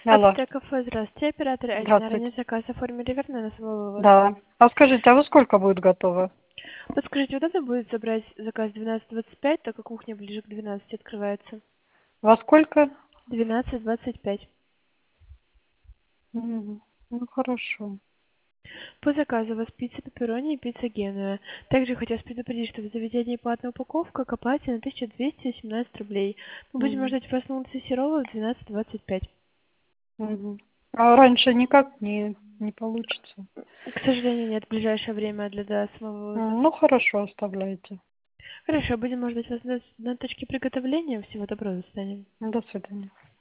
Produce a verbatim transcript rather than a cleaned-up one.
Алло, Апте кафе, здравствуйте. Оператор Алина. здравствуйте. Ранее заказ оформили, верно, на самовывоз? Да. А скажите, а во сколько будет готово? Подскажите, удобно будет забрать заказ двенадцать двадцать пять, так как кухня ближе к двенадцати открывается? Во сколько? двенадцать двадцать пять. М, Ну, хорошо. По заказу у вас пицца пепперони и пицца генуя. Также хочу вас предупредить, что в заведении платная упаковка к оплате на тысяча двести семнадцать рублей. Мы будем Мгм, ждать вас на улице Серова в двенадцать двадцать пять. мгм. А раньше никак не, не получится. К сожалению, нет, в ближайшее время для до самовывоза. М, Ну, хорошо, оставляйте. Хорошо, будем ждать вас на, на точке приготовления. Всего доброго, до свидания. До свидания.